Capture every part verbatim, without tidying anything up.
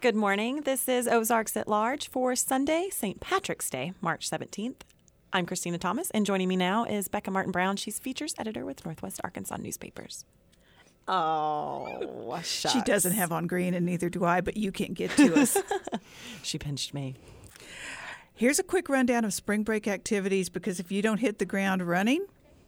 Good morning. This is Ozarks at Large for Sunday, Saint Patrick's Day, March seventeenth. I'm Christina Thomas, and joining me now is Becca Martin Brown. She's features editor with Northwest Arkansas Newspapers. Oh, shucks. She doesn't have on green, and neither do I, but you can't get to us. She pinched me. Here's a quick rundown of spring break activities, because if you don't hit the ground running,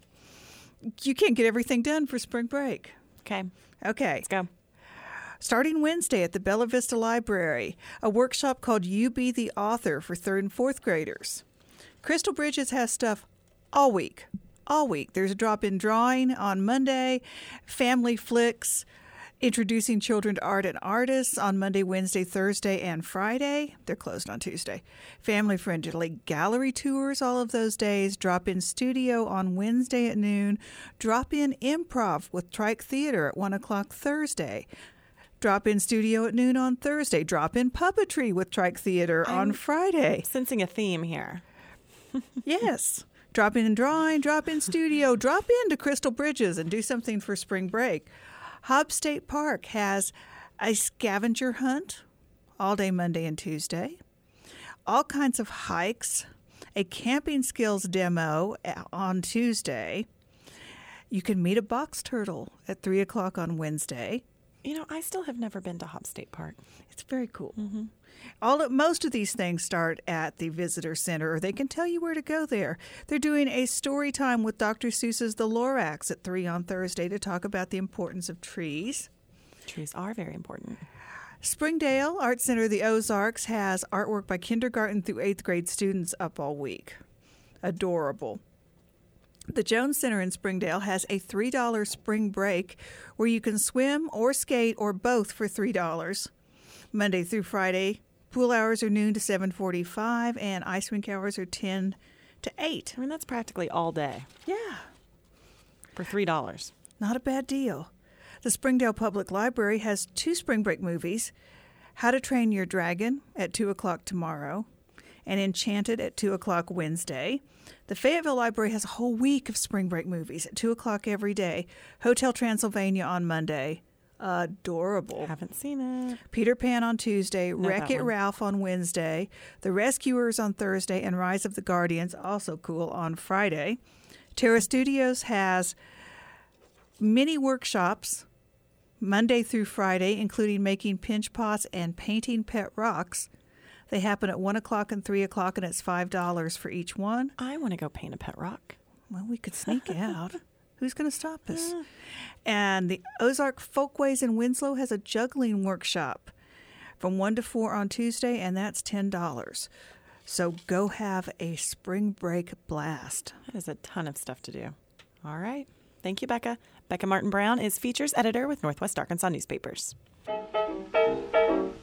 you can't get everything done for spring break. Okay. Okay. Let's go. Starting Wednesday at the Bella Vista Library, a workshop called You Be the Author for third and fourth graders. Crystal Bridges has stuff all week. All week. There's a drop-in drawing on Monday, family flicks, introducing children to art and artists on Monday, Wednesday, Thursday, and Friday. They're closed on Tuesday. Family-friendly gallery tours all of those days. Drop-in studio on Wednesday at noon. Drop-in improv with Trike Theater at one o'clock Thursday. Drop-in studio at noon on Thursday. Drop-in puppetry with Trike Theater I'm on Friday. Sensing a theme here. Yes. Drop-in drawing, drop-in studio, drop into Crystal Bridges and do something for spring break. Hobbs State Park has a scavenger hunt all day Monday and Tuesday. All kinds of hikes. A camping skills demo on Tuesday. You can meet a box turtle at three o'clock on Wednesday. You know, I still have never been to Hobbs State Park. It's very cool. Mm-hmm. All of, most of these things start at the visitor center, or they can tell you where to go there. They're doing a story time with Doctor Seuss's The Lorax at three on Thursday to talk about the importance of trees. Trees are very important. Springdale Art Center of the Ozarks has artwork by kindergarten through eighth grade students up all week. Adorable. The Jones Center in Springdale has a three dollars spring break where you can swim or skate or both for three dollars. Monday through Friday, pool hours are noon to seven forty-five and ice rink hours are ten to eight. I mean, that's practically all day. Yeah. For three dollars. Not a bad deal. The Springdale Public Library has two spring break movies, How to Train Your Dragon at two o'clock tomorrow and Enchanted at two o'clock Wednesday. The Fayetteville Library has a whole week of spring break movies at two o'clock every day. Hotel Transylvania on Monday. Adorable. Haven't seen it. Peter Pan on Tuesday. Know that Wreck-It one. Ralph on Wednesday. The Rescuers on Thursday. And Rise of the Guardians, also cool, on Friday. Terra Studios has mini workshops Monday through Friday, including making pinch pots and painting pet rocks. They happen at one o'clock and three o'clock, and it's five dollars for each one. I want to go paint a pet rock. Well, we could sneak out. Who's going to stop us? And the Ozark Folkways in Winslow has a juggling workshop from one to four on Tuesday, and that's ten dollars. So go have a spring break blast. That is a ton of stuff to do. All right. Thank you, Becca. Becca Martin Brown is features editor with Northwest Arkansas Newspapers.